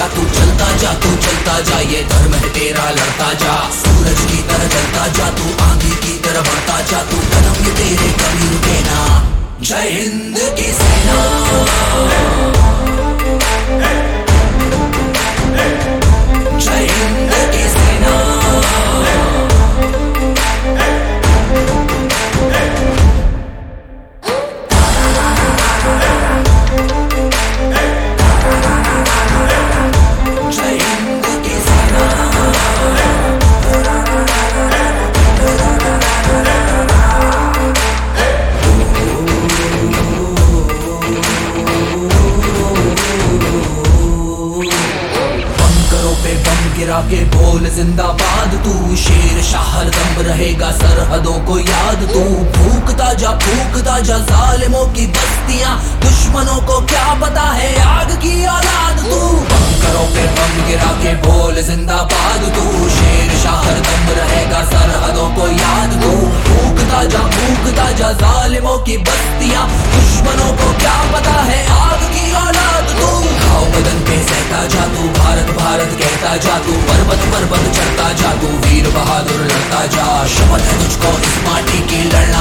जा तू, चलता जा तू, चलता जा, ये धर्म है तेरा, लड़ता जा। सूरज की तरह जलता जा तू, आंधी की तरह बढ़ता जा तू, कदम ये तेरे कभी रुके ना। जय हिंद की सेना, जय हिंद की सेना। गिरा के बोल जिंदाबाद तू, शेर शाह हरदम रहेगा सरहदों को याद तू। फूकता जा जालिमों की बस्तियां, दुश्मनों को क्या पता है आग की औलाद तू। बंकरों पे बम गिरा के बोल जिंदाबाद तू, शेर शाह हरदम रहेगा सरहदों को याद तू। फूकता जा जालिमों की बस्तियां, दुश्मनों को क्या पता है आग की औलाद तू। घाव बदन पे सहता जा तू, भारत भारत कहता जा तू, पर्वत पर्वत चढ़ता जा तू, वीर बहादुर लड़ता जा। शपथ है तुझको इस माटी की लड़